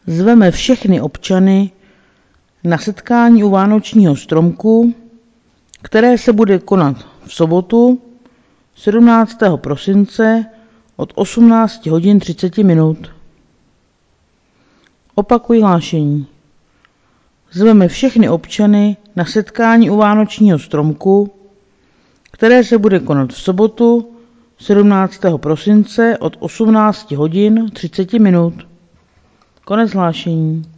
Zveme všechny občany na setkání u vánočního stromku, které se bude konat v sobotu 17. prosince od 18 hodin 30 minut. Opakuji hlášení. Zveme všechny občany na setkání u vánočního stromku, které se bude konat v sobotu 17. prosince od 18 hodin 30 minut. Konec hlášení.